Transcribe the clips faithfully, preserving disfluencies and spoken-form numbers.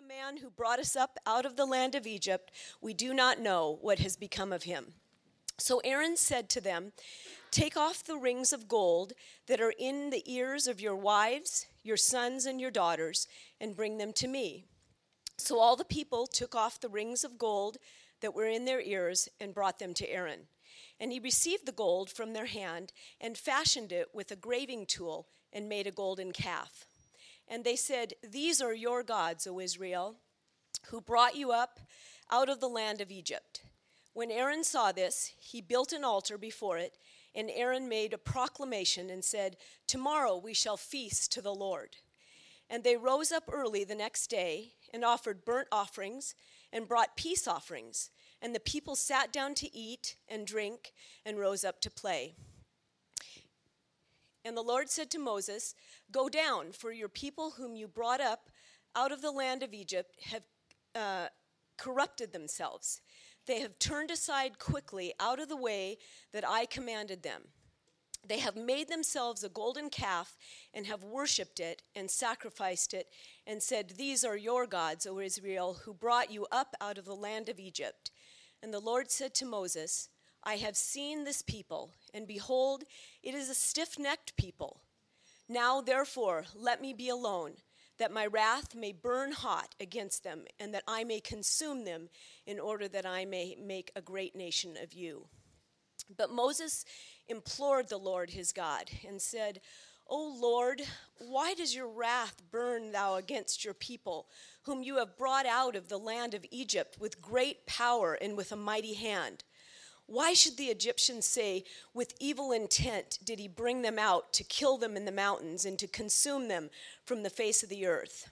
man who brought us up out of the land of Egypt, we do not know what has become of him." So Aaron said to them, "Take off the rings of gold that are in the ears of your wives, your sons, and your daughters, and bring them to me." So all the people took off the rings of gold that were in their ears and brought them to Aaron. And he received the gold from their hand and fashioned it with a graving tool and made a golden calf. And they said, "These are your gods, O Israel, who brought you up out of the land of Egypt." When Aaron saw this, he built an altar before it, and Aaron made a proclamation and said, "Tomorrow we shall feast to the Lord." And they rose up early the next day and offered burnt offerings and brought peace offerings. And the people sat down to eat and drink and rose up to play. And the Lord said to Moses, "Go down, for your people whom you brought up out of the land of Egypt have uh, corrupted themselves. They have turned aside quickly out of the way that I commanded them. They have made themselves a golden calf and have worshipped it and sacrificed it and said, 'These are your gods, O Israel, who brought you up out of the land of Egypt.' And the Lord said to Moses, 'I have seen this people, and behold, it is a stiff-necked people. Now, therefore, let me be alone, that my wrath may burn hot against them, and that I may consume them, in order that I may make a great nation of you.' But Moses implored the Lord his God, and said, 'O Lord, why does your wrath burn thou against your people, whom you have brought out of the land of Egypt with great power and with a mighty hand? Why should the Egyptians say, with evil intent did he bring them out to kill them in the mountains and to consume them from the face of the earth?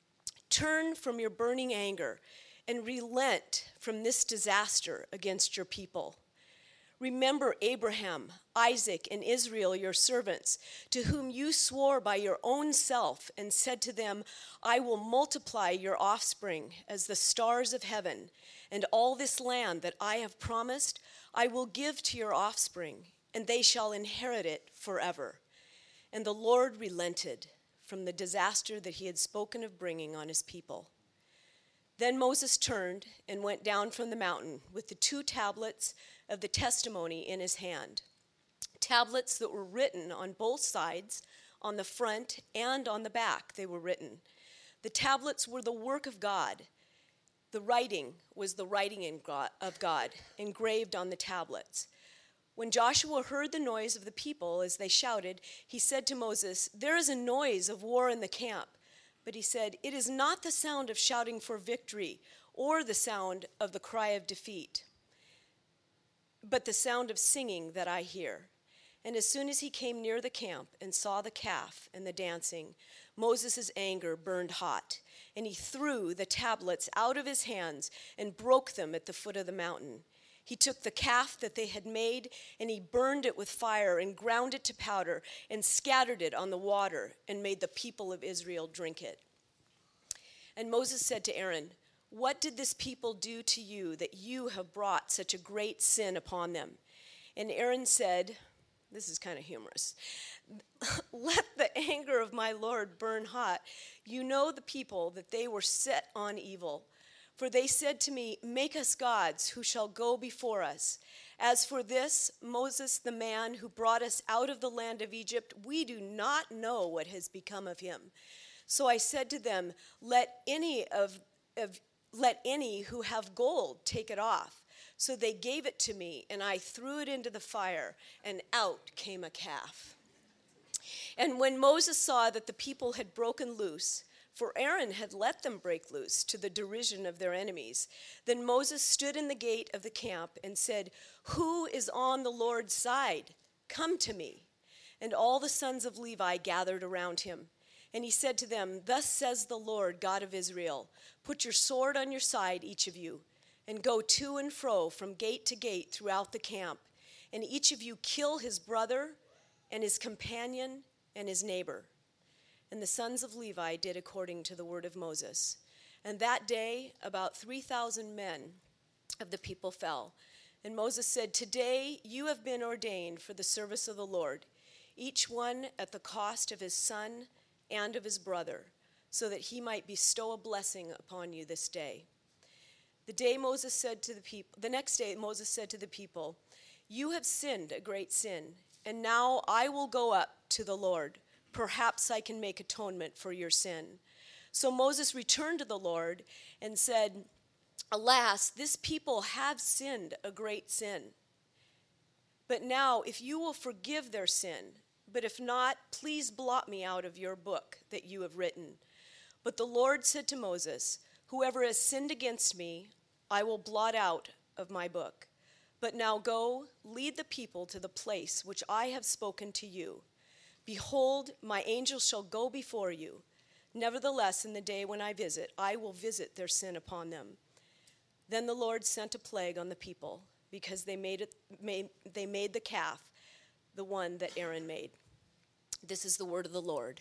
Turn from your burning anger and relent from this disaster against your people. Remember Abraham, Isaac, and Israel, your servants, to whom you swore by your own self and said to them, I will multiply your offspring as the stars of heaven, and all this land that I have promised I will give to your offspring, and they shall inherit it forever.' And the Lord relented from the disaster that he had spoken of bringing on his people. Then Moses turned and went down from the mountain with the two tablets of the testimony in his hand, tablets that were written on both sides, on the front and on the back they were written. The tablets were the work of God. The writing was the writing in God, of God, engraved on the tablets. When Joshua heard the noise of the people as they shouted, he said to Moses, 'There is a noise of war in the camp.' But he said, 'It is not the sound of shouting for victory or the sound of the cry of defeat, but the sound of singing that I hear.' And as soon as he came near the camp and saw the calf and the dancing, Moses' anger burned hot, and he threw the tablets out of his hands and broke them at the foot of the mountain. He took the calf that they had made, and he burned it with fire and ground it to powder and scattered it on the water and made the people of Israel drink it. And Moses said to Aaron, 'What did this people do to you that you have brought such a great sin upon them?' And Aaron said," this is kind of humorous, "Let the anger of my Lord burn hot. You know the people, that they were set on evil. For they said to me, 'Make us gods who shall go before us.' As for this Moses, the man who brought us out of the land of Egypt, we do not know what has become of him. So I said to them, let any of, of let any who have gold take it off. So they gave it to me, and I threw it into the fire, and out came a calf. And when Moses saw that the people had broken loose, for Aaron had let them break loose to the derision of their enemies, then Moses stood in the gate of the camp and said, 'Who is on the Lord's side? Come to me.' And all the sons of Levi gathered around him. And he said to them, 'Thus says the Lord God of Israel, put your sword on your side, each of you, and go to and fro from gate to gate throughout the camp, and each of you kill his brother and his companion and his neighbor.' And the sons of Levi did according to the word of Moses. And that day about three thousand men of the people fell. And Moses said, 'Today you have been ordained for the service of the Lord, each one at the cost of his son and of his brother. so that he might bestow a blessing upon you this day. The day Moses said to the people, the next day Moses said to the people, you have sinned a great sin, and now I will go up to the Lord. Perhaps I can make atonement for your sin. So Moses returned to the Lord and said, alas, this people have sinned a great sin. But now, if you will forgive their sin, but if not, please blot me out of your book that you have written. But the Lord said to Moses, whoever has sinned against me, I will blot out of my book. But now go, lead the people to the place which I have spoken to you. Behold, my angel shall go before you. Nevertheless, in the day when I visit, I will visit their sin upon them. Then the Lord sent a plague on the people, because they made it, made, they made the calf, the one that Aaron made. This is the word of the Lord.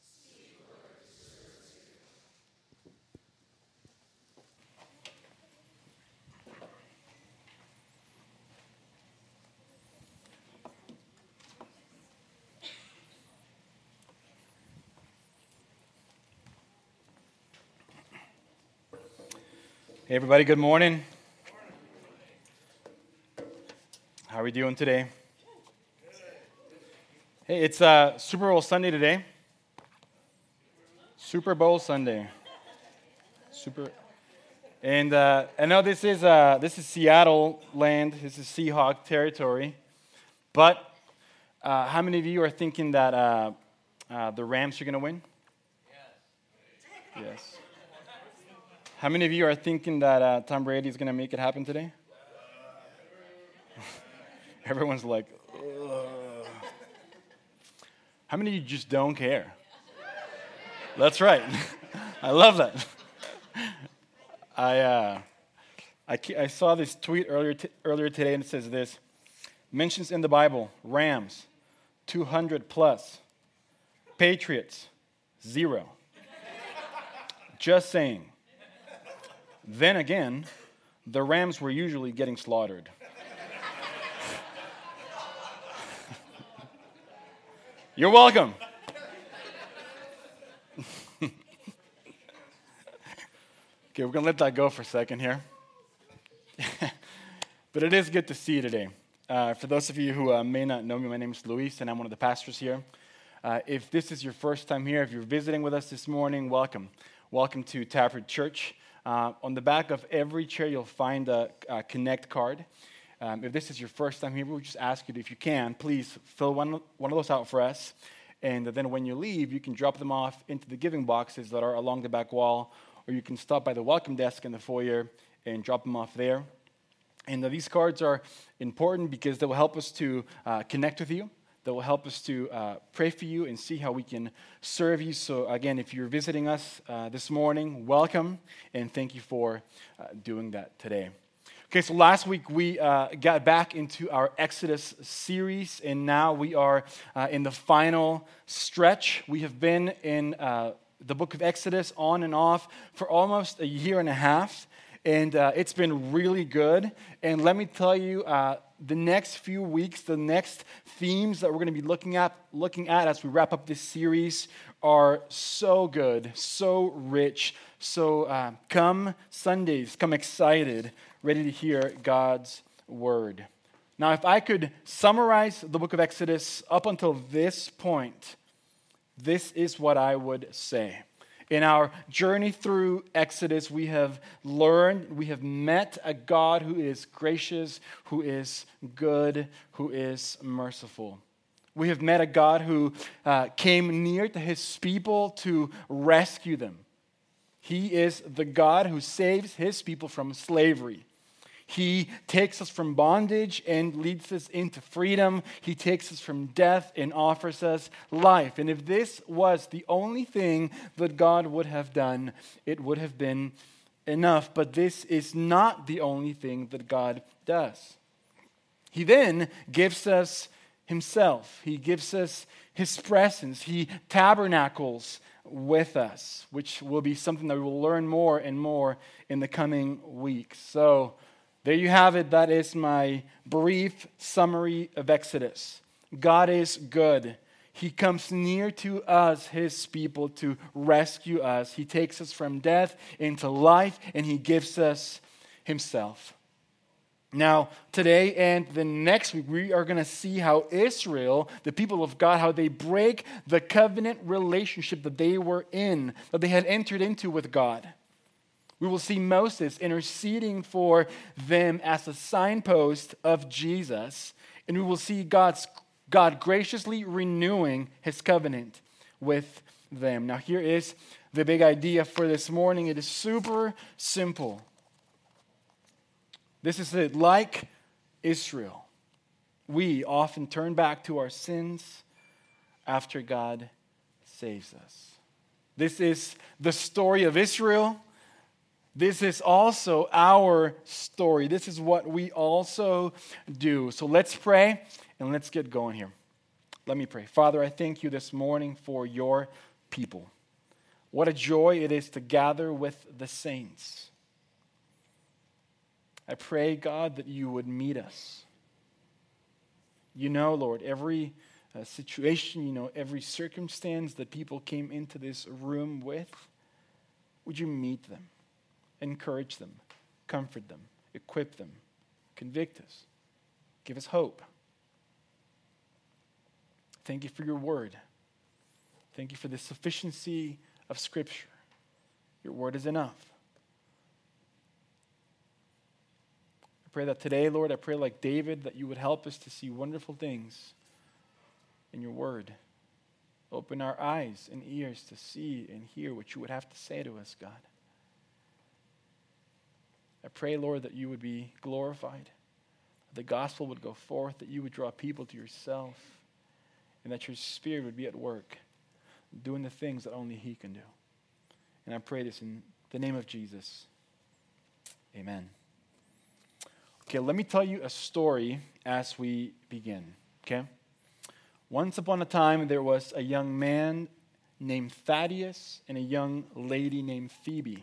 Hey everybody, good morning. How are we doing today? Hey, it's uh, Super Bowl Sunday today. Super Bowl Sunday. Super. And uh, I know this is uh, this is Seattle land. This is Seahawk territory. But uh, how many of you are thinking that uh, uh, the Rams are going to win? Yes. Yes. How many of you are thinking that uh, Tom Brady is going to make it happen today? Everyone's like, ugh. How many of you just don't care? That's right. I love that. I, uh, I I saw this tweet earlier t- earlier today, and it says this: mentions in the Bible, Rams, two hundred plus, Patriots, zero. Just saying. Then again, the Rams were usually getting slaughtered. You're welcome. Okay, we're going to let that go for a second here. But it is good to see you today. Uh, for those of you who uh, may not know me, my name is Luis, and I'm one of the pastors here. Uh, if this is your first time here, if you're visiting with us this morning, welcome. Welcome to Taproot Church. Uh, on the back of every chair, you'll find a, a Connect card. Um, if this is your first time here, we would just ask you to, if you can, please fill one, one of those out for us. And then when you leave, you can drop them off into the giving boxes that are along the back wall, or you can stop by the welcome desk in the foyer and drop them off there. And uh, these cards are important because they will help us to uh, connect with you. That will help us to uh, pray for you and see how we can serve you. So again, if you're visiting us uh, this morning, welcome, and thank you for uh, doing that today. Okay, so last week we uh, got back into our Exodus series, and now we are uh, in the final stretch. We have been in uh, the book of Exodus on and off for almost a year and a half, and uh, it's been really good. And let me tell you, uh, the next few weeks, the next themes that we're going to be looking at, looking at as we wrap up this series are so good, so rich. So uh, come Sundays, come excited, ready to hear God's word. Now, if I could summarize the book of Exodus up until this point, this is what I would say. In our journey through Exodus, we have learned, we have met a God who is gracious, who is good, who is merciful. We have met a God who uh, came near to his people to rescue them. He is the God who saves his people from slavery. He takes us from bondage and leads us into freedom. He takes us from death and offers us life. And if this was the only thing that God would have done, it would have been enough. But this is not the only thing that God does. He then gives us himself. He gives us his presence. He tabernacles with us, which will be something that we will learn more and more in the coming weeks. So, there you have it. That is my brief summary of Exodus. God is good. He comes near to us, his people, to rescue us. He takes us from death into life, and he gives us himself. Now, today and the next week, we are going to see how Israel, the people of God, how they break the covenant relationship that they were in, that they had entered into with God. We will see Moses interceding for them as a signpost of Jesus, and we will see God's God graciously renewing his covenant with them. Now, here is the big idea for this morning. It is super simple. This is it. Like Israel, we often turn back to our sins after God saves us. This is the story of Israel. This is also our story. This is what we also do. So let's pray and let's get going here. Let me pray. Father, I thank you this morning for your people. What a joy it is to gather with the saints. I pray, God, that you would meet us. You know, Lord, every uh, situation, you know, every circumstance that people came into this room with, would you meet them, encourage them, comfort them, equip them, convict us, give us hope. Thank you for your word. Thank you for the sufficiency of Scripture. Your word is enough. I pray that today, Lord, I pray like David that you would help us to see wonderful things in your word. Open our eyes and ears to see and hear what you would have to say to us, God. I pray, Lord, that you would be glorified, that the gospel would go forth, that you would draw people to yourself, and that your Spirit would be at work, doing the things that only he can do. And I pray this in the name of Jesus. Amen. Okay, let me tell you a story as we begin, okay? Once upon a time, there was a young man named Thaddeus and a young lady named Phoebe.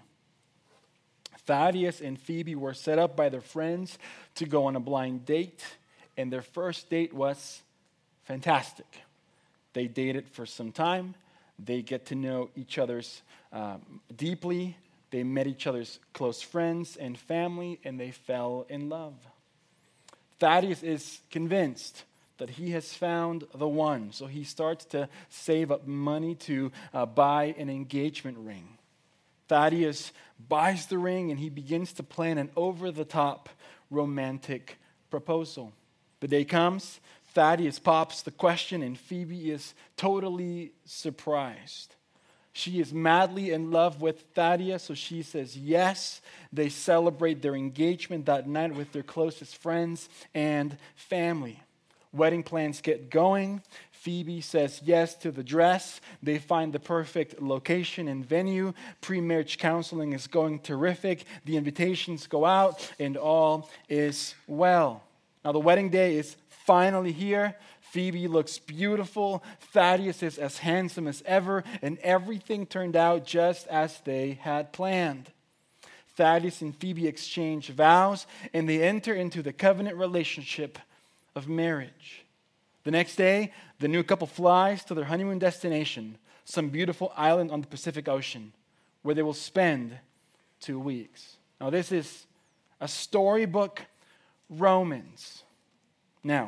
Thaddeus and Phoebe were set up by their friends to go on a blind date, and their first date was fantastic. They dated for some time. They get to know each other's um, deeply. They met each other's close friends and family, and they fell in love. Thaddeus is convinced that he has found the one, so he starts to save up money to uh, buy an engagement ring. Thaddeus buys the ring, and he begins to plan an over-the-top romantic proposal. The day comes, Thaddeus pops the question, and Phoebe is totally surprised. She is madly in love with Thaddeus, so she says yes. They celebrate their engagement that night with their closest friends and family. Wedding plans get going. Phoebe says yes to the dress. They find the perfect location and venue. Pre-marriage counseling is going terrific. The invitations go out, and all is well. Now, the wedding day is finally here. Phoebe looks beautiful. Thaddeus is as handsome as ever, and everything turned out just as they had planned. Thaddeus and Phoebe exchange vows, and they enter into the covenant relationship of marriage. The next day, the new couple flies to their honeymoon destination, some beautiful island on the Pacific Ocean, where they will spend two weeks. Now, this is a storybook romance. Now,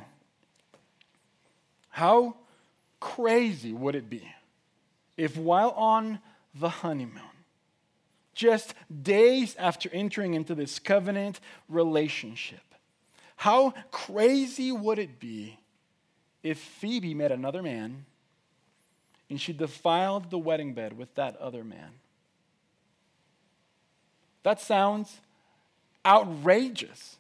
how crazy would it be if while on the honeymoon, just days after entering into this covenant relationship, how crazy would it be if Phoebe met another man and she defiled the wedding bed with that other man? That sounds outrageous.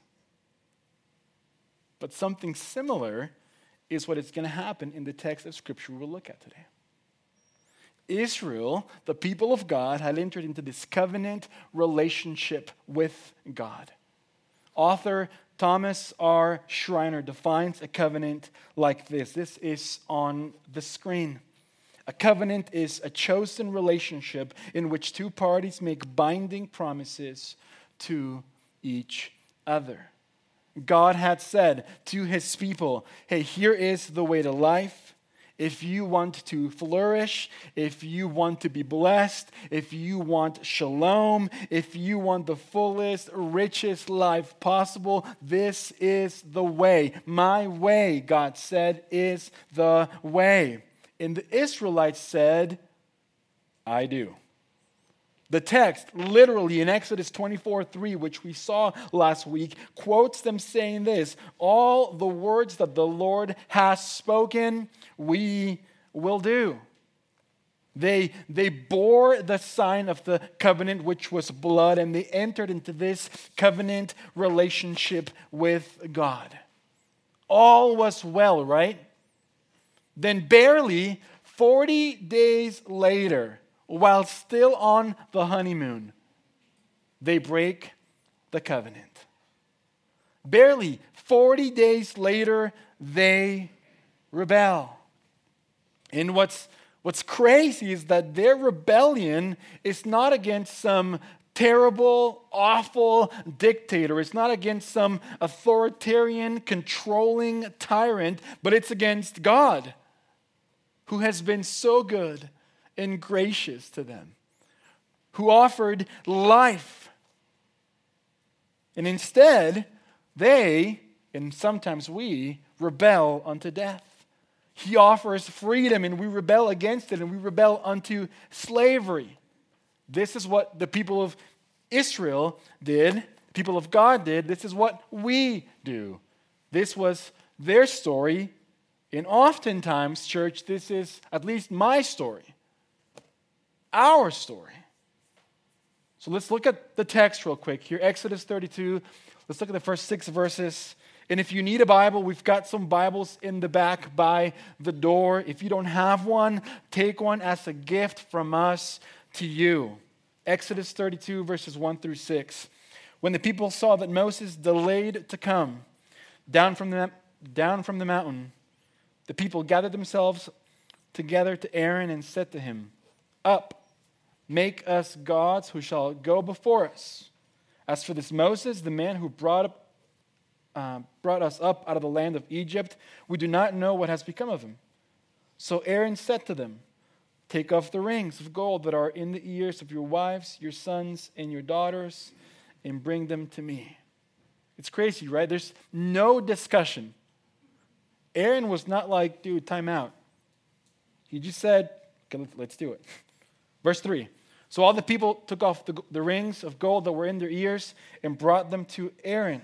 But something similar is what is going to happen in the text of Scripture we'll look at today. Israel, the people of God, had entered into this covenant relationship with God. Author Thomas R. Schreiner defines a covenant like this. This is on the screen. A covenant is a chosen relationship in which two parties make binding promises to each other. God had said to his people, hey, here is the way to life, if you want to flourish, if you want to be blessed, if you want shalom, if you want the fullest, richest life possible, this is the way. My way, God said, is the way. And the Israelites said, I do. The text, literally in Exodus twenty-four three, which we saw last week, quotes them saying this: all the words that the Lord has spoken, we will do. They, they bore the sign of the covenant, which was blood, and they entered into this covenant relationship with God. All was well, right? Then barely forty days later, while still on the honeymoon, they break the covenant. Barely forty days later, they rebel. And what's, what's crazy is that their rebellion is not against some terrible, awful dictator. It's not against some authoritarian, controlling tyrant, but it's against God, who has been so good and gracious to them, who offered life. And instead, they, and sometimes we, rebel unto death. He offers freedom, and we rebel against it, and we rebel unto slavery. This is what the people of Israel did, the people of God did. This is what we do. This was their story, and oftentimes, church, this is at least my story. Our story. So let's look at the text real quick here. Exodus thirty-two. Let's look at the first six verses. And if you need a Bible, we've got some Bibles in the back by the door. If you don't have one, take one as a gift from us to you. Exodus thirty-two, verses one through six. When the people saw that Moses delayed to come down from the, down from the mountain, the people gathered themselves together to Aaron and said to him, up, make us gods who shall go before us. As for this Moses, the man who brought, up, uh, brought us up out of the land of Egypt, we do not know what has become of him. So Aaron said to them, take off the rings of gold that are in the ears of your wives, your sons, and your daughters, and bring them to me. It's crazy, right? There's no discussion. Aaron was not like, dude, time out. He just said, okay, let's do it. Verse three. So all the people took off the, the rings of gold that were in their ears and brought them to Aaron.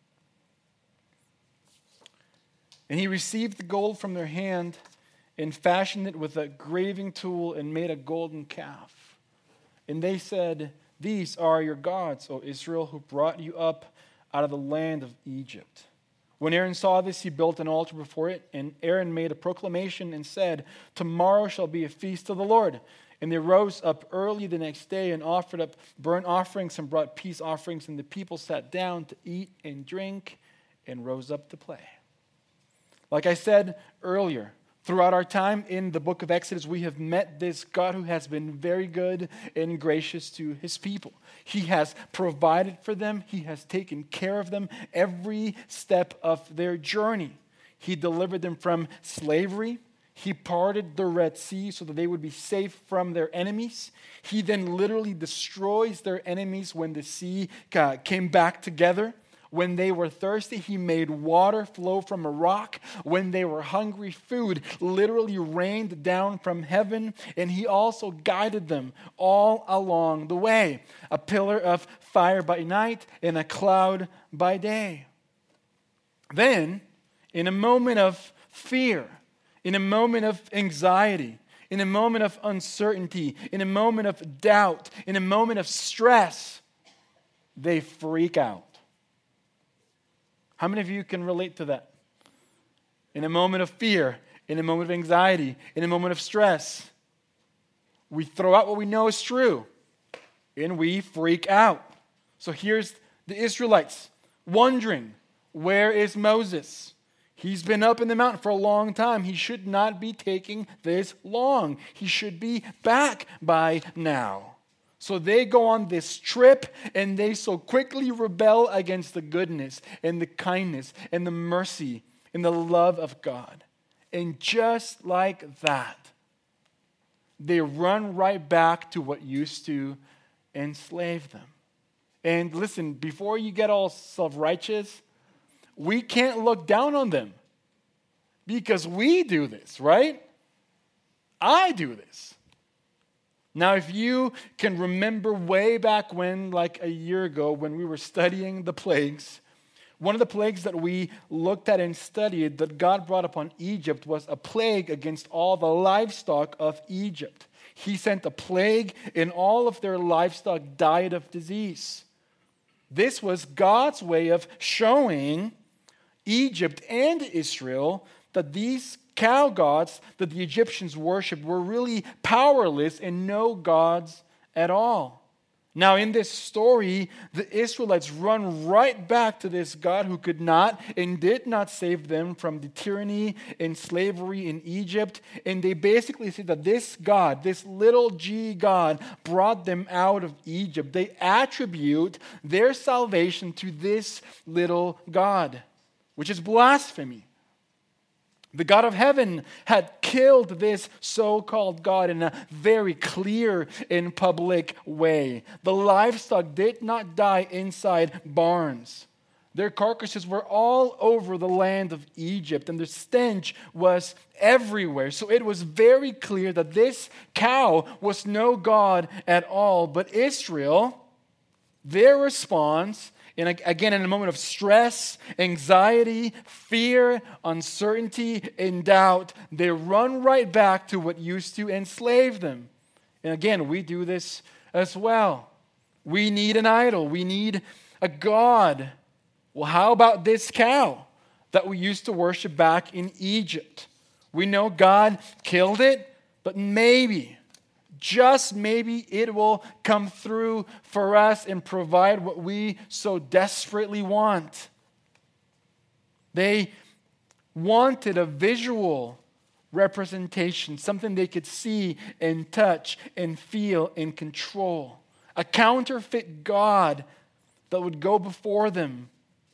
And he received the gold from their hand and fashioned it with a graving tool and made a golden calf. And they said, these are your gods, O Israel, who brought you up out of the land of Egypt. When Aaron saw this, he built an altar before it, and Aaron made a proclamation and said, tomorrow shall be a feast of the Lord. And they rose up early the next day and offered up burnt offerings and brought peace offerings, and the people sat down to eat and drink and rose up to play. Like I said earlier, throughout our time in the book of Exodus, we have met this God who has been very good and gracious to his people. He has provided for them. He has taken care of them every step of their journey. He delivered them from slavery. He parted the Red Sea so that they would be safe from their enemies. He then literally destroys their enemies when the sea came back together. When they were thirsty, he made water flow from a rock. When they were hungry, food literally rained down from heaven. And he also guided them all along the way. A pillar of fire by night and a cloud by day. Then, in a moment of fear, in a moment of anxiety, in a moment of uncertainty, in a moment of doubt, in a moment of stress, they freak out. How many of you can relate to that? In a moment of fear, in a moment of anxiety, in a moment of stress, we throw out what we know is true, and we freak out. So here's the Israelites wondering, where is Moses? He's been up in the mountain for a long time. He should not be taking this long. He should be back by now. So they go on this trip, and they so quickly rebel against the goodness and the kindness and the mercy and the love of God. And just like that, they run right back to what used to enslave them. And listen, before you get all self-righteous, we can't look down on them because we do this, right? I do this. Now, if you can remember way back when, like a year ago, when we were studying the plagues, one of the plagues that we looked at and studied that God brought upon Egypt was a plague against all the livestock of Egypt. He sent a plague and all of their livestock died of disease. This was God's way of showing Egypt and Israel that these cow gods that the Egyptians worshipped were really powerless and no gods at all. Now, in this story, the Israelites run right back to this God who could not and did not save them from the tyranny and slavery in Egypt. And they basically say that this God, this little g God, brought them out of Egypt. They attribute their salvation to this little God, which is blasphemy. The God of heaven had killed this so-called God in a very clear and public way. The livestock did not die inside barns. Their carcasses were all over the land of Egypt, and the stench was everywhere. So it was very clear that this cow was no God at all. But Israel, their response, and again, in a moment of stress, anxiety, fear, uncertainty, and doubt, they run right back to what used to enslave them. And again, we do this as well. We need an idol. We need a God. Well, how about this cow that we used to worship back in Egypt? We know God killed it, but maybe, just maybe it will come through for us and provide what we so desperately want. They wanted a visual representation, something they could see and touch and feel and control. A counterfeit God that would go before them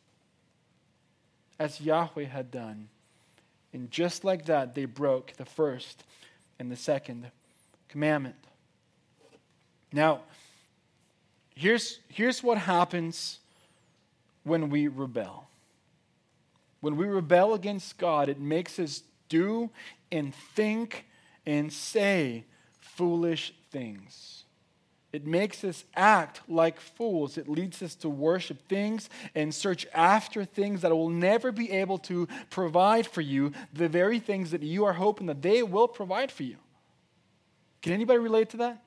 as Yahweh had done. And just like that, they broke the first and the second commandment. Now, here's, here's what happens when we rebel. When we rebel against God, it makes us do and think and say foolish things. It makes us act like fools. It leads us to worship things and search after things that will never be able to provide for you the very things that you are hoping that they will provide for you. Can anybody relate to that?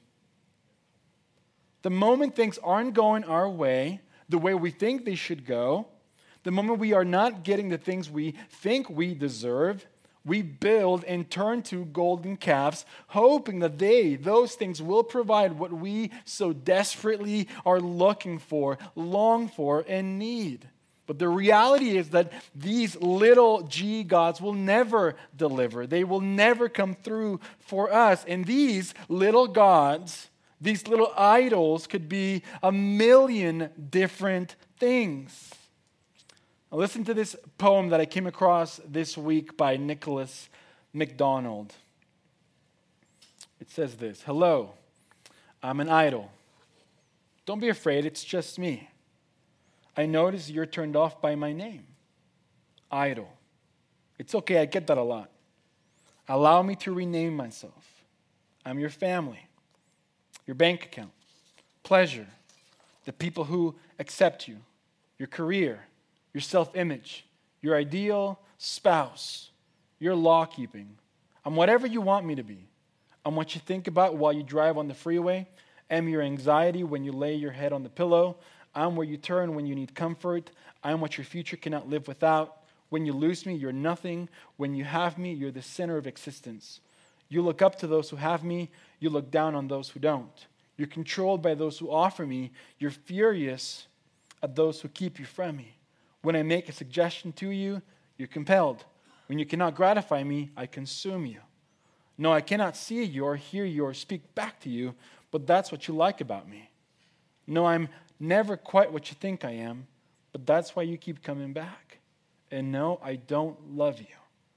The moment things aren't going our way, the way we think they should go, the moment we are not getting the things we think we deserve, we build and turn to golden calves, hoping that they, those things, will provide what we so desperately are looking for, long for, and need. But the reality is that these little g gods will never deliver. They will never come through for us. And these little gods, these little idols, could be a million different things. Now listen to this poem that I came across this week by Nicholas MacDonald. It says this: "Hello, I'm an idol. Don't be afraid, it's just me. I notice you're turned off by my name. Idol. It's okay, I get that a lot. Allow me to rename myself. I'm your family, your bank account, pleasure, the people who accept you, your career, your self-image, your ideal spouse, your law-keeping. I'm whatever you want me to be. I'm what you think about while you drive on the freeway. I'm your anxiety when you lay your head on the pillow. I'm where you turn when you need comfort. I'm what your future cannot live without. When you lose me, you're nothing. When you have me, you're the center of existence. You look up to those who have me. You look down on those who don't. You're controlled by those who offer me. You're furious at those who keep you from me. When I make a suggestion to you, you're compelled. When you cannot gratify me, I consume you. No, I cannot see you or hear you or speak back to you, but that's what you like about me. No, I'm never quite what you think I am, but that's why you keep coming back. And no, I don't love you.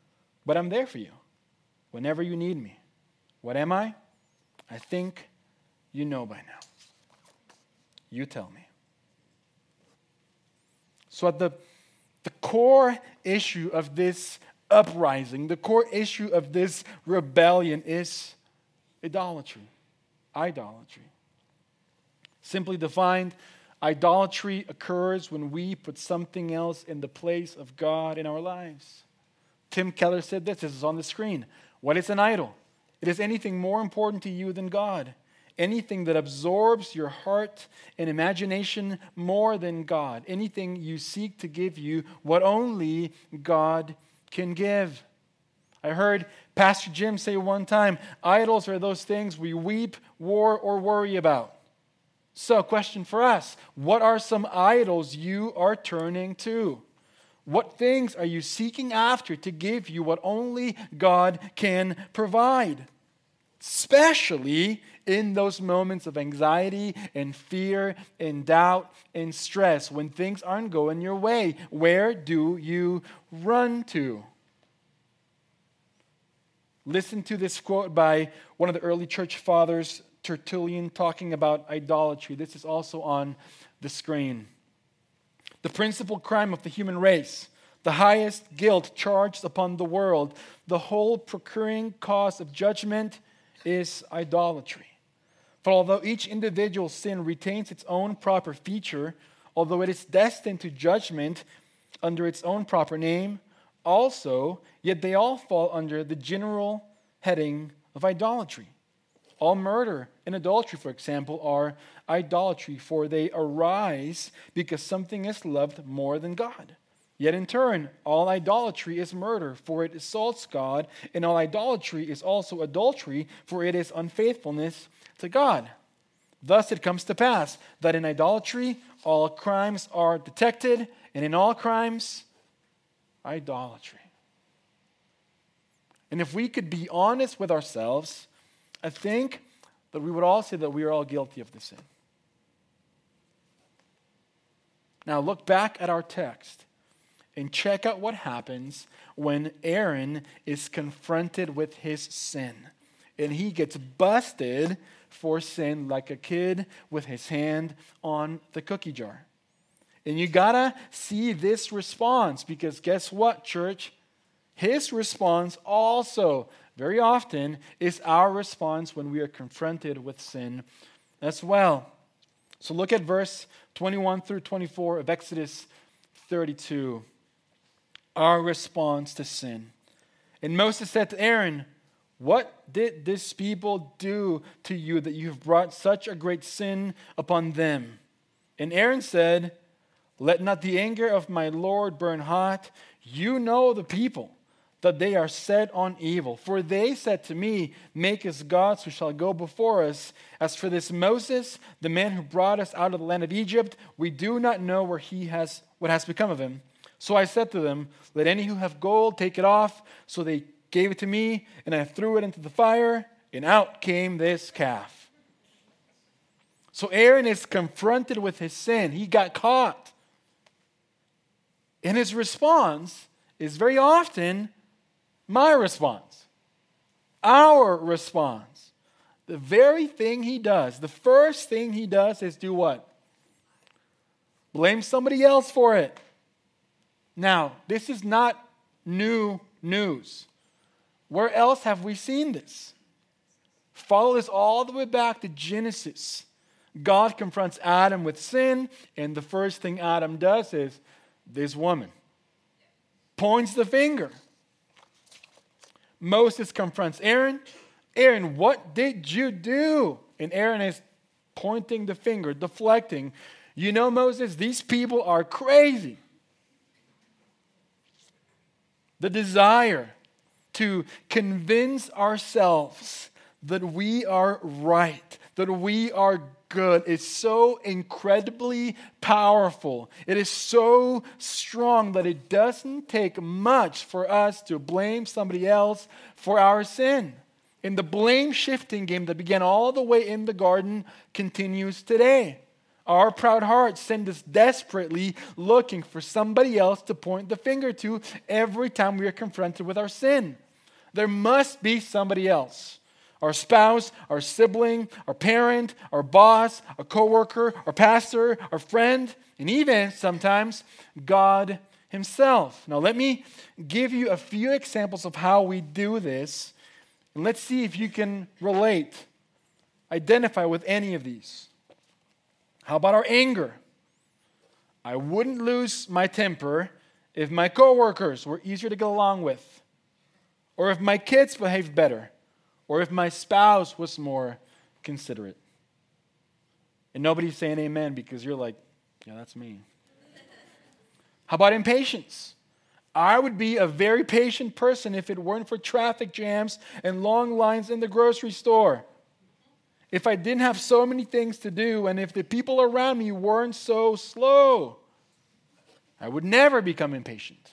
but I'm there for you whenever you need me. What am I? I think you know by now. You tell me. So at the, the core issue of this uprising, the core issue of this rebellion is idolatry. Idolatry. Simply defined, idolatry occurs when we put something else in the place of God in our lives. Tim Keller said this, this is on the screen. What is an idol? It is anything more important to you than God. Anything that absorbs your heart and imagination more than God. Anything you seek to give you what only God can give. I heard Pastor Jim say one time, idols are those things we weep, war, or worry about. So, question for us, what are some idols you are turning to? What things are you seeking after to give you what only God can provide? Especially in those moments of anxiety and fear and doubt and stress, when things aren't going your way, where do you run to? Listen to this quote by one of the early church fathers, Tertullian, talking about idolatry. This is also on the screen. The principal crime of the human race, the highest guilt charged upon the world, the whole procuring cause of judgment is idolatry. For although each individual sin retains its own proper feature, although it is destined to judgment under its own proper name, also, yet they all fall under the general heading of idolatry. All murder and adultery, for example, are idolatry, for they arise because something is loved more than God. Yet in turn, all idolatry is murder, for it assaults God, and all idolatry is also adultery, for it is unfaithfulness to God. Thus it comes to pass that in idolatry all crimes are detected, and in all crimes, idolatry. And if we could be honest with ourselves, I think that we would all say that we are all guilty of this sin. Now look back at our text and check out what happens when Aaron is confronted with his sin. And he gets busted for sin like a kid with his hand on the cookie jar. And you gotta see this response, because guess what, church? His response also, very often, is our response when we are confronted with sin as well. So look at verse twenty-one through twenty-four of Exodus thirty-two. Our response to sin. And Moses said to Aaron, "What did this people do to you that you have brought such a great sin upon them?" And Aaron said, "Let not the anger of my Lord burn hot. You know the people, that they are set on evil. For they said to me, make us gods who shall go before us. As for this Moses, the man who brought us out of the land of Egypt, we do not know where he has what has become of him. So I said to them, let any who have gold take it off. So they gave it to me, and I threw it into the fire, and out came this calf." So Aaron is confronted with his sin. He got caught. And his response is very often my response, our response. The very thing he does, the first thing he does is do what? Blame somebody else for it. Now, this is not new news. Where else have we seen this? Follow this all the way back to Genesis. God confronts Adam with sin, and the first thing Adam does is, this woman. Points the finger. Moses confronts Aaron. Aaron, what did you do? And Aaron is pointing the finger, deflecting. You know, Moses, these people are crazy. The desire to convince ourselves that we are right, that we are good, is so incredibly powerful. It is so strong that it doesn't take much for us to blame somebody else for our sin. And the blame shifting game that began all the way in the garden continues today. Our proud hearts send us desperately looking for somebody else to point the finger to every time we are confronted with our sin. There must be somebody else. Our spouse, our sibling, our parent, our boss, our coworker, our pastor, our friend, and even sometimes God himself. Now let me give you a few examples of how we do this, and let's see if you can relate, identify with any of these. How about our anger? I wouldn't lose my temper if my coworkers were easier to get along with, or if my kids behaved better, or if my spouse was more considerate. And nobody's saying amen because you're like, yeah, that's me. How about impatience? I would be a very patient person if it weren't for traffic jams and long lines in the grocery store. If I didn't have so many things to do, and if the people around me weren't so slow, I would never become impatient.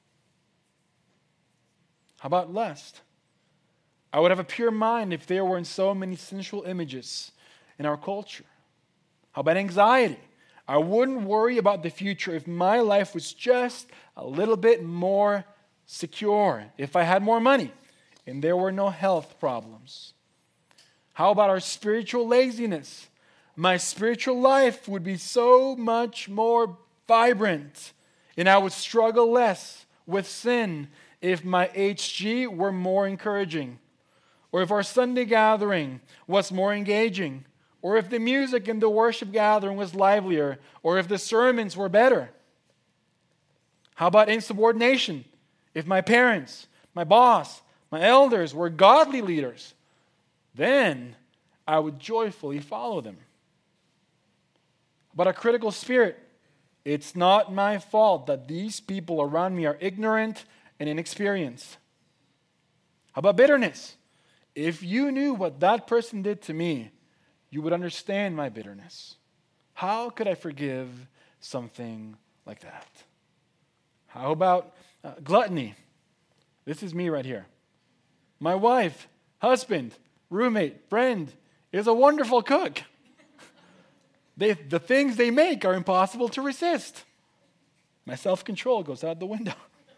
How about lust? I would have a pure mind if there weren't so many sensual images in our culture. How about anxiety? I wouldn't worry about the future if my life was just a little bit more secure, if I had more money and there were no health problems. How about our spiritual laziness? My spiritual life would be so much more vibrant, and I would struggle less with sin if my H G were more encouraging, or if our Sunday gathering was more engaging, or if the music in the worship gathering was livelier, or if the sermons were better. How about insubordination? If my parents, my boss, my elders were godly leaders, then I would joyfully follow them. But a critical spirit, it's not my fault that these people around me are ignorant and inexperienced. How about bitterness? If you knew what that person did to me, you would understand my bitterness. How could I forgive something like that? How about uh, gluttony? This is me right here. My wife, husband, roommate, friend is a wonderful cook. They, the things they make are impossible to resist. My self-control goes out the window.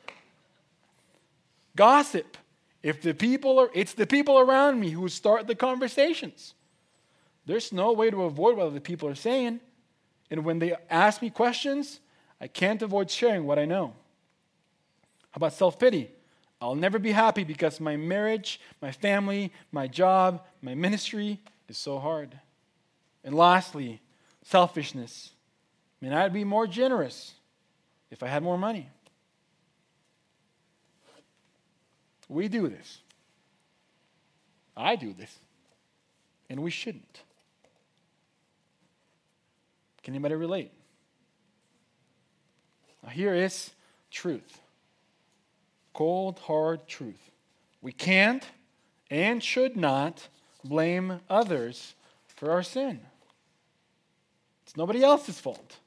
Gossip. If the people are, it's the people around me who start the conversations. There's no way to avoid what the people are saying. And when they ask me questions, I can't avoid sharing what I know. How about self-pity? I'll never be happy because my marriage, my family, my job, my ministry is so hard. And lastly, selfishness. I mean, I'd be more generous if I had more money. We do this. I do this. And we shouldn't. Can anybody relate? Now here is truth. Cold, hard truth. We can't and should not blame others for our sin. It's nobody else's fault.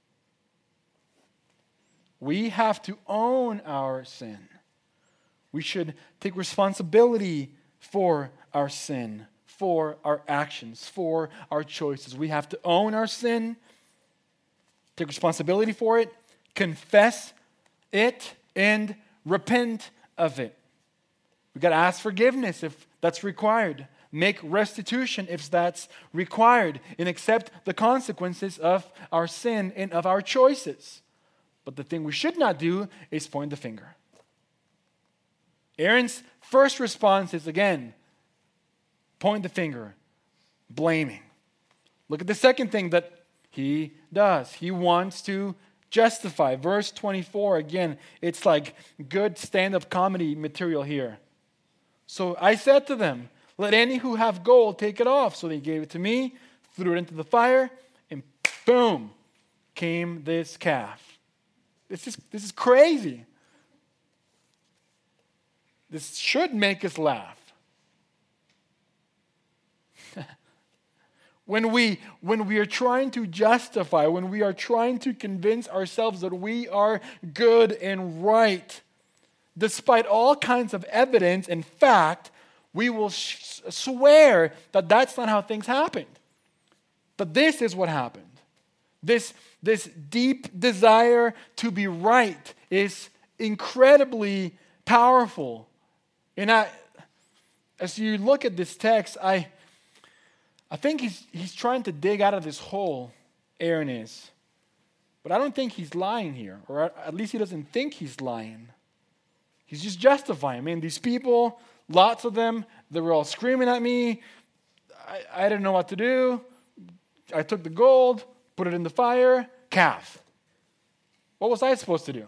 We have to own our sin. We should take responsibility for our sin, for our actions, for our choices. We have to own our sin, take responsibility for it, confess it, and repent of it. We've got to ask forgiveness if that's required. Make restitution if that's required. And accept the consequences of our sin and of our choices. But the thing we should not do is point the finger. Aaron's first response is, again, point the finger, blaming. Look at the second thing that he does. He wants to justify. Verse twenty-four, again, it's like good stand-up comedy material here. So I said to them, let any who have gold take it off. So they gave it to me, threw it into the fire, and boom, came this calf. This is, this is crazy. This should make us laugh. When we, when we are trying to justify, when we are trying to convince ourselves that we are good and right, despite all kinds of evidence and fact, we will sh- swear that that's not how things happened. But this is what happened. This, this deep desire to be right is incredibly powerful. And I, as you look at this text, I, I think he's, he's trying to dig out of this hole, Aaron is. But I don't think he's lying here, or at least he doesn't think he's lying. He's just justifying. I mean, these people, lots of them, they were all screaming at me. I, I didn't know what to do. I took the gold, put it in the fire, calf. What was I supposed to do?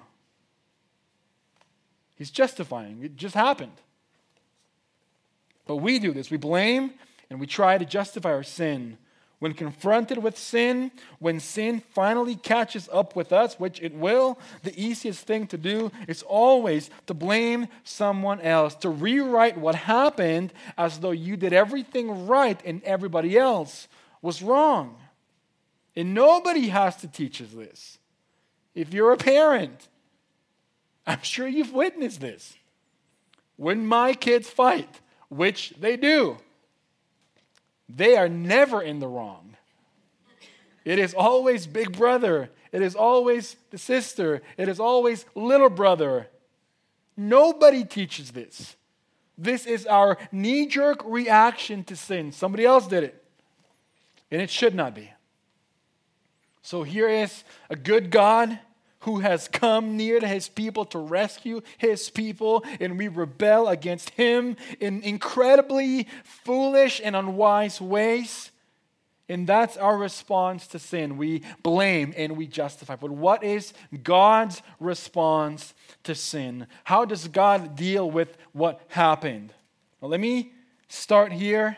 He's justifying. It just happened. But we do this. We blame and we try to justify our sin. When confronted with sin, when sin finally catches up with us, which it will, the easiest thing to do is always to blame someone else, to rewrite what happened as though you did everything right and everybody else was wrong. And nobody has to teach us this. If you're a parent, I'm sure you've witnessed this. When my kids fight, which they do, they are never in the wrong. It is always big brother. It is always the sister. It is always little brother. Nobody teaches this. This is our knee-jerk reaction to sin. Somebody else did it. And it should not be. So here is a good God who has come near to his people to rescue his people, and we rebel against him in incredibly foolish and unwise ways. And that's our response to sin. We blame and we justify. But what is God's response to sin? How does God deal with what happened? Well, let me start here,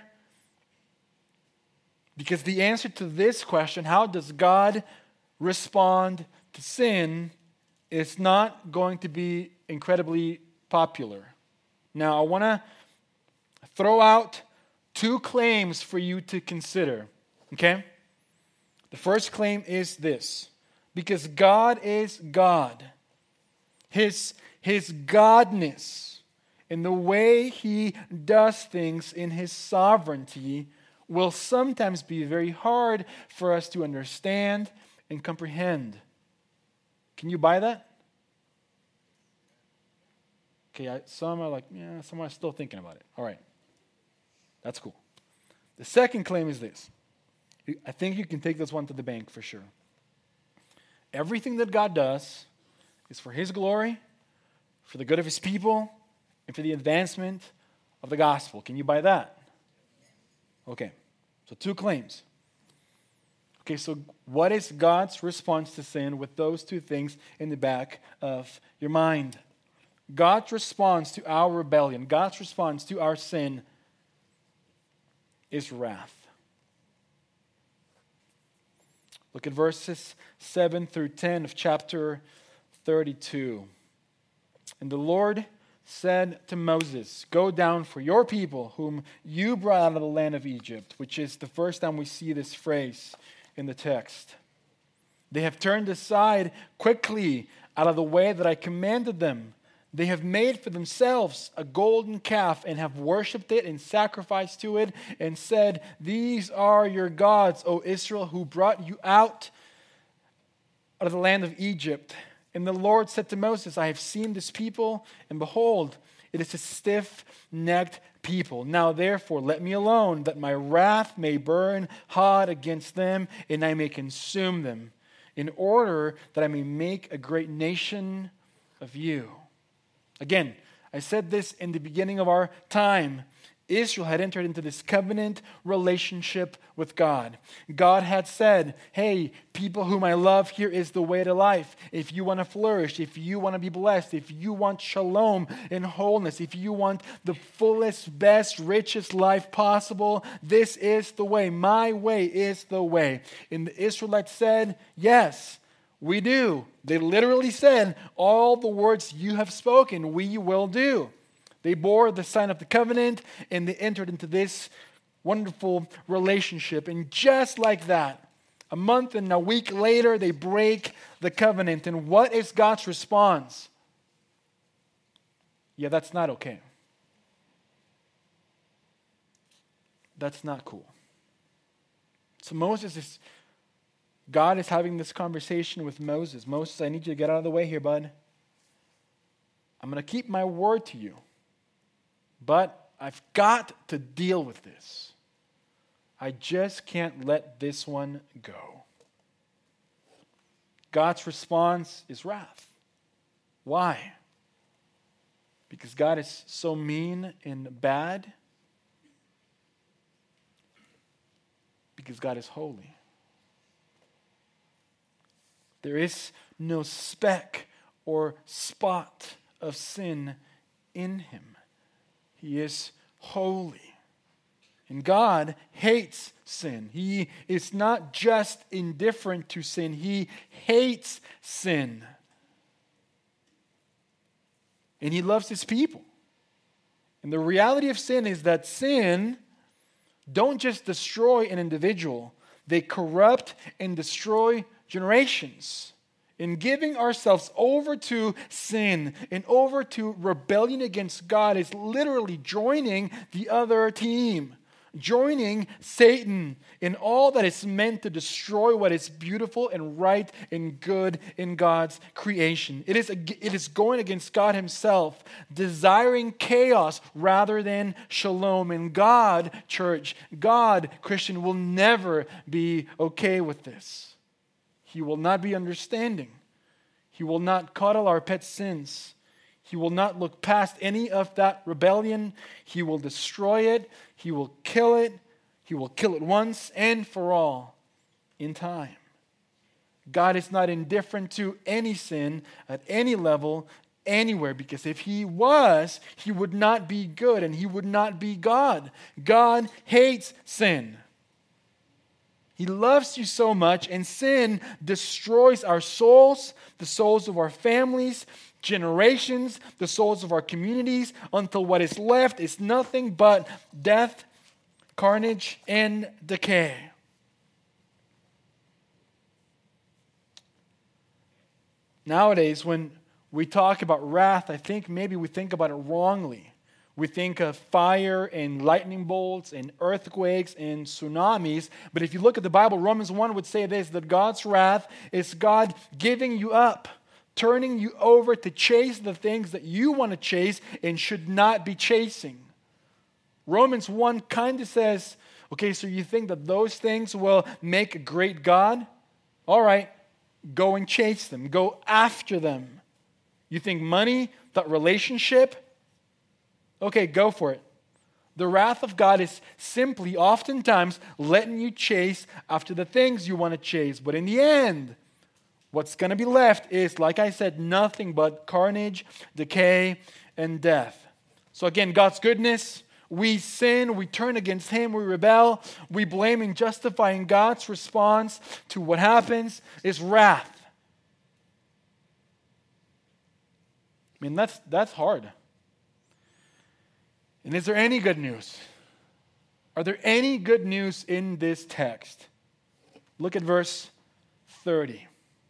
because the answer to this question, how does God respond to sin, is not going to be incredibly popular. Now, I want to throw out two claims for you to consider, okay? The first claim is this: because God is God, His, His Godness and the way He does things in His sovereignty will sometimes be very hard for us to understand and comprehend. Can you buy that? Okay, I, some are like, yeah, some are still thinking about it. All right. That's cool. The second claim is this. I think you can take this one to the bank for sure. Everything that God does is for His glory, for the good of His people, and for the advancement of the gospel. Can you buy that? Okay. So two claims. Okay, so what is God's response to sin with those two things in the back of your mind? God's response to our rebellion, God's response to our sin is wrath. Look at verses seven through ten of chapter thirty-two. And the Lord said to Moses, "Go down, for your people whom you brought out of the land of Egypt," which is the first time we see this phrase in the text. "They have turned aside quickly out of the way that I commanded them. They have made for themselves a golden calf and have worshipped it and sacrificed to it and said, 'These are your gods, O Israel, who brought you out of the land of Egypt.' And the Lord said to Moses, 'I have seen this people, and behold, it is a stiff-necked people. Now therefore let me alone, that my wrath may burn hot against them, and I may consume them, in order that I may make a great nation of you.'" Again, I said this in the beginning of our time. Israel had entered into this covenant relationship with God. God had said, "Hey, people whom I love, here is the way to life. If you want to flourish, if you want to be blessed, if you want shalom and wholeness, if you want the fullest, best, richest life possible, this is the way. My way is the way." And the Israelites said, "Yes, we do." They literally said, "All the words you have spoken, we will do." They bore the sign of the covenant, and they entered into this wonderful relationship. And just like that, a month and a week later, they break the covenant. And what is God's response? Yeah, that's not okay. That's not cool. So Moses is God is having this conversation with Moses. Moses, I need you to get out of the way here, bud. I'm going to keep my word to you, but I've got to deal with this. I just can't let this one go. God's response is wrath. Why? Because God is so mean and bad? Because God is holy. There is no speck or spot of sin in him. He is holy. And God hates sin. He is not just indifferent to sin. He hates sin. And he loves his people. And the reality of sin is that sin don't just destroy an individual. They corrupt and destroy generations. In giving ourselves over to sin and over to rebellion against God is literally joining the other team, joining Satan in all that is meant to destroy what is beautiful and right and good in God's creation. It is, it is going against God himself, desiring chaos rather than shalom. And God, church, God, Christian, will never be okay with this. He will not be understanding. He will not coddle our pet sins. He will not look past any of that rebellion. He will destroy it. He will kill it. He will kill it once and for all in time. God is not indifferent to any sin at any level, anywhere, because if he was, he would not be good and he would not be God. God hates sin. He loves you so much, and sin destroys our souls, the souls of our families, generations, the souls of our communities, until what is left is nothing but death, carnage, and decay. Nowadays, when we talk about wrath, I think maybe we think about it wrongly. We think of fire and lightning bolts and earthquakes and tsunamis. But if you look at the Bible, Romans one would say this, that God's wrath is God giving you up, turning you over to chase the things that you want to chase and should not be chasing. Romans one kind of says, okay, so you think that those things will make a great God? All right, go and chase them. Go after them. You think money, that relationship? Okay, go for it. The wrath of God is simply, oftentimes, letting you chase after the things you want to chase. But in the end, what's going to be left is, like I said, nothing but carnage, decay, and death. So again, God's goodness, we sin, we turn against him, we rebel, we blame and justify, and God's response to what happens is wrath. I mean, that's that's hard. And is there any good news? Are there any good news in this text? Look at verse thirty.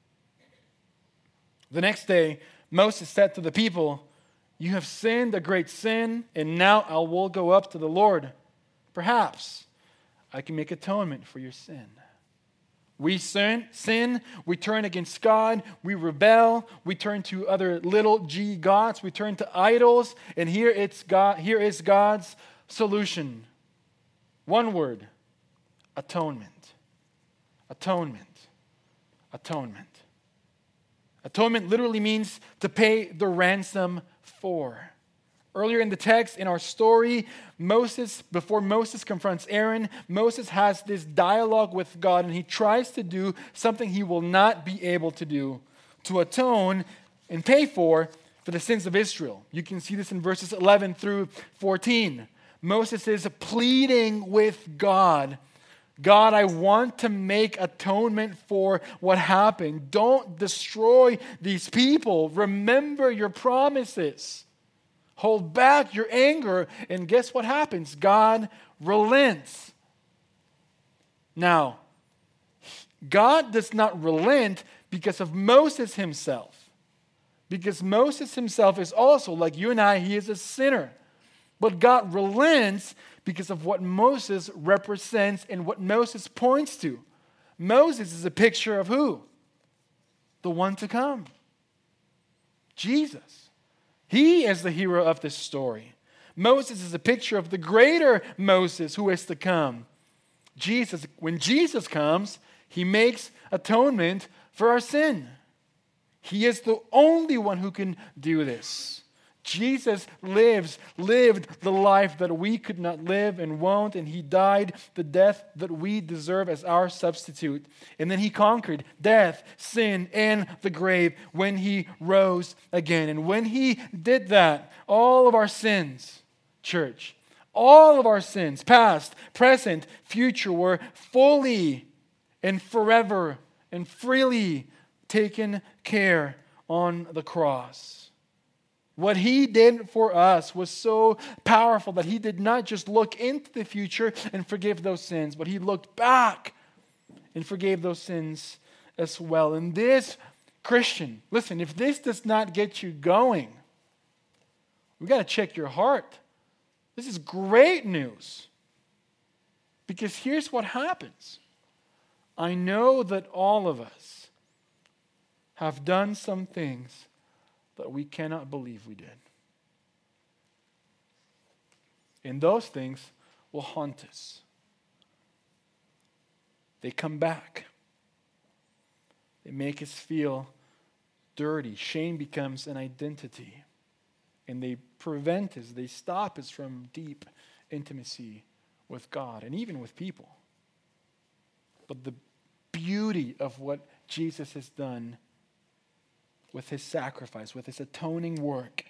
The next day, Moses said to the people, "You have sinned a great sin, and now I will go up to the Lord. Perhaps I can make atonement for your sin." We sin, sin, we turn against God, we rebel, we turn to other little g gods, we turn to idols, and here it's God, here is God's solution. One word, atonement. Atonement. Atonement. Atonement literally means to pay the ransom for. Earlier in the text, in our story, Moses, before Moses confronts Aaron, Moses has this dialogue with God, and he tries to do something he will not be able to do, to atone and pay for for the sins of Israel. You can see this in verses eleven through fourteen. Moses is pleading with God. God, I want to make atonement for what happened. Don't destroy these people. Remember your promises. Hold back your anger, and guess what happens? God relents. Now, God does not relent because of Moses himself. Because Moses himself is also, like you and I, he is a sinner. But God relents because of what Moses represents and what Moses points to. Moses is a picture of who? The one to come. Jesus. He is the hero of this story. Moses is a picture of the greater Moses who is to come. Jesus, when Jesus comes, he makes atonement for our sin. He is the only one who can do this. Jesus lives, lived the life that we could not live and won't, and he died the death that we deserve as our substitute. And then he conquered death, sin, and the grave when he rose again. And when he did that, all of our sins, church, all of our sins, past, present, future, were fully and forever and freely taken care on the cross. What he did for us was so powerful that he did not just look into the future and forgive those sins, but he looked back and forgave those sins as well. And this, Christian, listen, if this does not get you going, we've got to check your heart. This is great news. Because here's what happens. I know that all of us have done some things that we cannot believe we did. And those things will haunt us. They come back. They make us feel dirty. Shame becomes an identity. And they prevent us, they stop us from deep intimacy with God and even with people. But the beauty of what Jesus has done with his sacrifice, with his atoning work,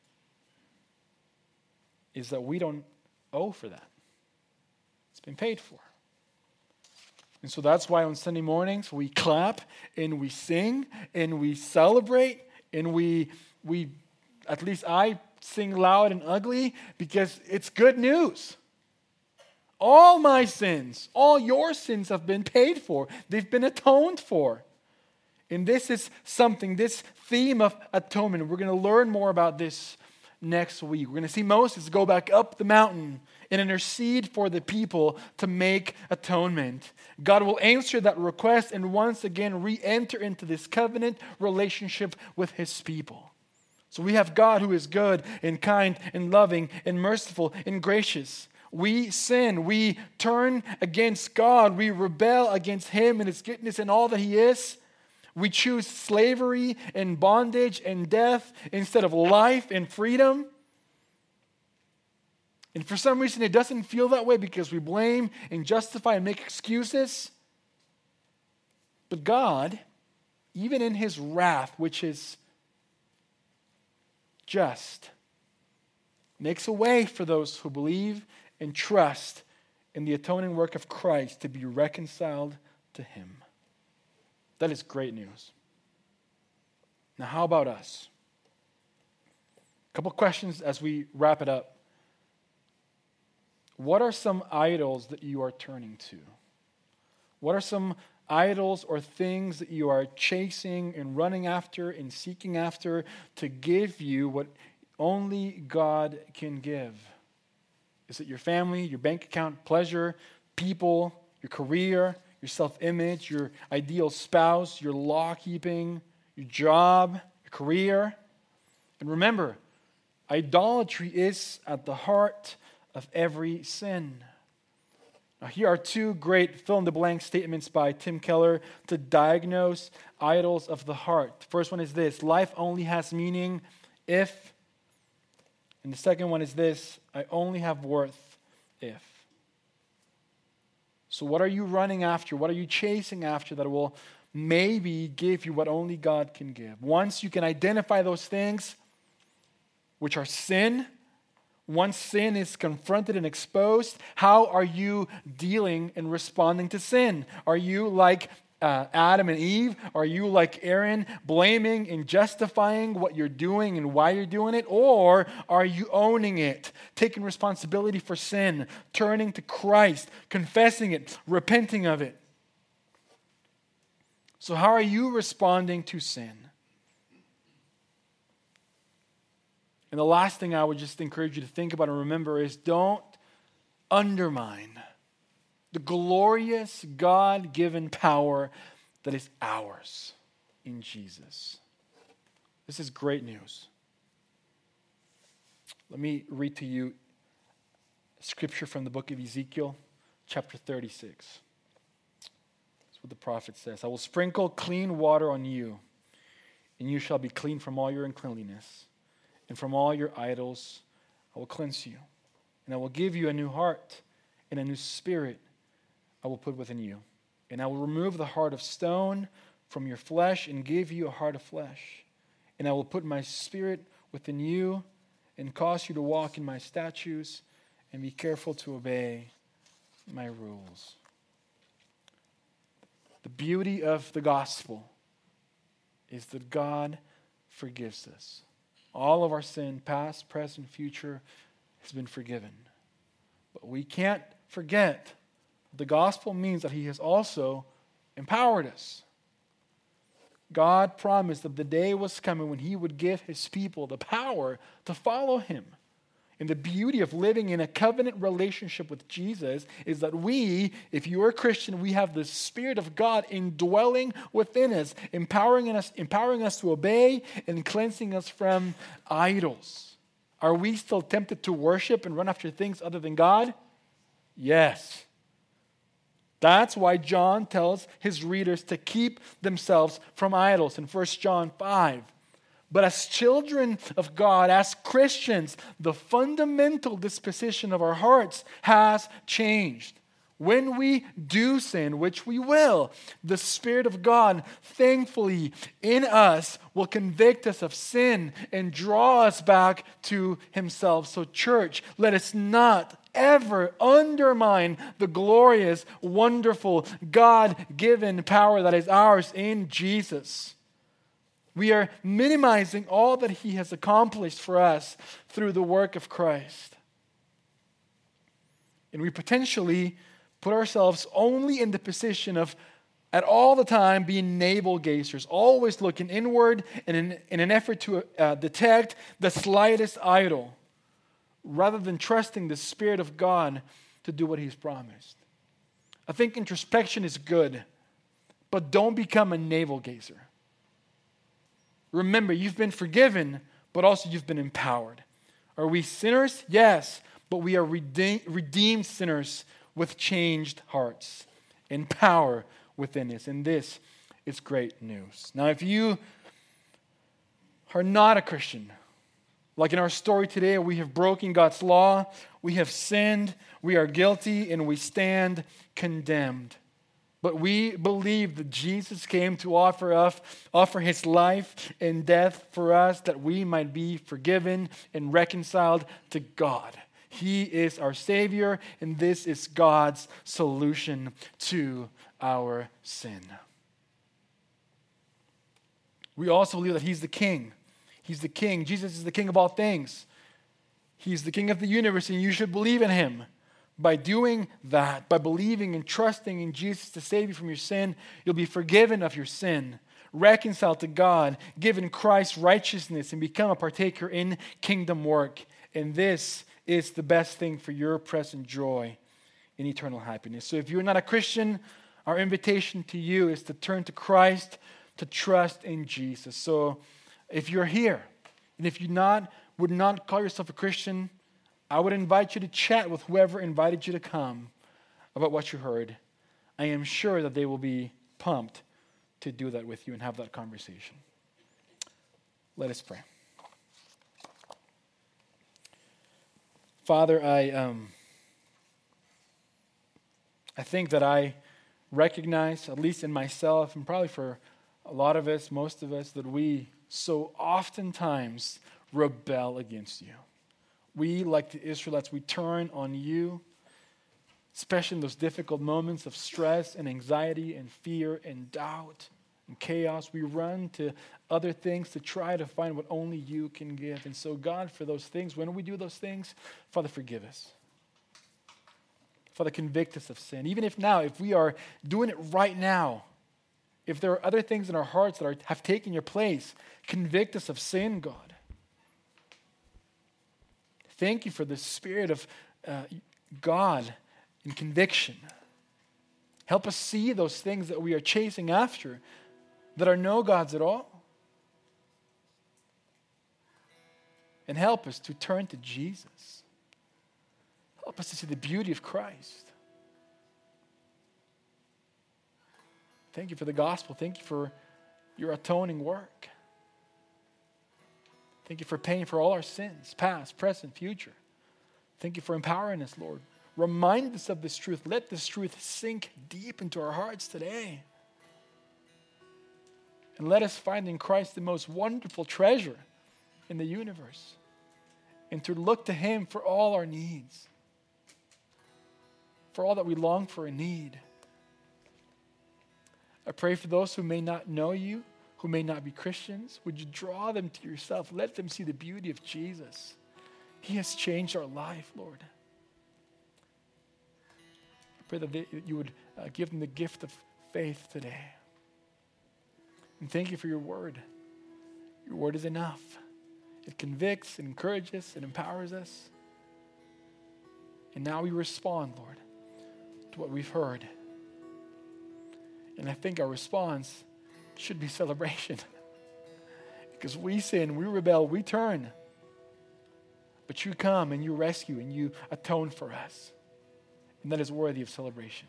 is that we don't owe for that. It's been paid for. And so that's why on Sunday mornings we clap and we sing and we celebrate and we, we at least I sing loud and ugly because it's good news. All my sins, all your sins have been paid for. They've been atoned for. And this is something, this theme of atonement, we're going to learn more about this next week. We're going to see Moses go back up the mountain and intercede for the people to make atonement. God will answer that request and once again re-enter into this covenant relationship with his people. So we have God who is good and kind and loving and merciful and gracious. We sin, we turn against God, we rebel against him and his goodness and all that he is. We choose slavery and bondage and death instead of life and freedom. And for some reason it doesn't feel that way because we blame and justify and make excuses. But God, even in his wrath, which is just, makes a way for those who believe and trust in the atoning work of Christ to be reconciled to him. That is great news. Now, how about us? A couple questions as we wrap it up. What are some idols that you are turning to? What are some idols or things that you are chasing and running after and seeking after to give you what only God can give? Is it your family, your bank account, pleasure, people, your career, your self-image, your ideal spouse, your law-keeping, your job, your career? And remember, idolatry is at the heart of every sin. Now, here are two great fill-in-the-blank statements by Tim Keller to diagnose idols of the heart. The first one is this: life only has meaning if. And the second one is this: I only have worth if. So what are you running after? What are you chasing after that will maybe give you what only God can give? Once you can identify those things, which are sin, once sin is confronted and exposed, how are you dealing and responding to sin? Are you like uh, Adam and Eve? Are you like Aaron, blaming and justifying what you're doing and why you're doing it? Or are you owning it, taking responsibility for sin, turning to Christ, confessing it, repenting of it? So how are you responding to sin? And the last thing I would just encourage you to think about and remember is don't undermine, the glorious God-given power that is ours in Jesus. This is great news. Let me read to you scripture from the book of Ezekiel, chapter thirty-six. That's what the prophet says. I will sprinkle clean water on you, and you shall be clean from all your uncleanliness, and from all your idols I will cleanse you. And I will give you a new heart, and a new spirit I will put within you. And I will remove the heart of stone from your flesh and give you a heart of flesh. And I will put my spirit within you and cause you to walk in my statutes and be careful to obey my rules. The beauty of the gospel is that God forgives us. All of our sin, past, present, future, has been forgiven. But we can't forget the gospel means that he has also empowered us. God promised that the day was coming when he would give his people the power to follow him. And the beauty of living in a covenant relationship with Jesus is that we, if you are a Christian, we have the Spirit of God indwelling within us, empowering us, empowering us to obey and cleansing us from idols. Are we still tempted to worship and run after things other than God? Yes. That's why John tells his readers to keep themselves from idols in First John five. But as children of God, as Christians, the fundamental disposition of our hearts has changed. When we do sin, which we will, the Spirit of God, thankfully, in us will convict us of sin and draw us back to himself. So church, let us not ever undermine the glorious, wonderful, God-given power that is ours in Jesus. We are minimizing all that he has accomplished for us through the work of Christ. And we potentially put ourselves only in the position of, at all the time, being navel-gazers, always looking inward in an, in an effort to uh, detect the slightest idol, rather than trusting the Spirit of God to do what he's promised. I think introspection is good, but don't become a navel-gazer. Remember, you've been forgiven, but also you've been empowered. Are we sinners? Yes, but we are redeem- redeemed sinners with changed hearts and power within us. And this is great news. Now, if you are not a Christian, like in our story today, we have broken God's law, we have sinned, we are guilty, and we stand condemned. But we believe that Jesus came to offer us, offer his life and death for us, that we might be forgiven and reconciled to God. He is our Savior, and this is God's solution to our sin. We also believe that he's the King. He's the King. Jesus is the King of all things. He's the King of the universe, and you should believe in him. By doing that, by believing and trusting in Jesus to save you from your sin, you'll be forgiven of your sin, reconciled to God, given Christ's righteousness, and become a partaker in kingdom work. And this is the best thing for your present joy and eternal happiness. So if you're not a Christian, our invitation to you is to turn to Christ, to trust in Jesus. So if you're here, and if you not would not call yourself a Christian, I would invite you to chat with whoever invited you to come about what you heard. I am sure that they will be pumped to do that with you and have that conversation. Let us pray. Father, I um, I think that I recognize, at least in myself, and probably for a lot of us, most of us, that we so oftentimes rebel against you. We, like the Israelites, we turn on you, especially in those difficult moments of stress and anxiety and fear and doubt and chaos. We run to other things to try to find what only you can give. And so, God, for those things, when we do those things, Father, forgive us. Father, convict us of sin. Even if now, if we are doing it right now, if there are other things in our hearts that are, have taken your place, convict us of sin, God. Thank you for the Spirit of uh, God in conviction. Help us see those things that we are chasing after that are no gods at all. And help us to turn to Jesus. Help us to see the beauty of Christ. Thank you for the gospel. Thank you for your atoning work. Thank you for paying for all our sins, past, present, future. Thank you for empowering us, Lord. Remind us of this truth. Let this truth sink deep into our hearts today. And let us find in Christ the most wonderful treasure in the universe, and to look to Him for all our needs, for all that we long for and need. I pray for those who may not know you, who may not be Christians. Would you draw them to yourself? Let them see the beauty of Jesus. He has changed our life, Lord. I pray that they, you would uh, give them the gift of faith today. And thank you for your word. Your word is enough. It convicts, it encourages, it empowers us. And now we respond, Lord, to what we've heard. And I think our response should be celebration. Because we sin, we rebel, we turn. But you come and you rescue and you atone for us. And that is worthy of celebration.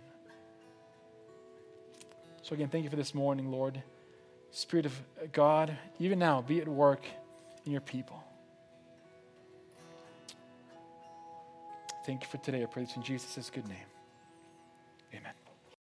So again, thank you for this morning, Lord. Spirit of God, even now, be at work in your people. Thank you for today. I pray this in Jesus' good name. Amen.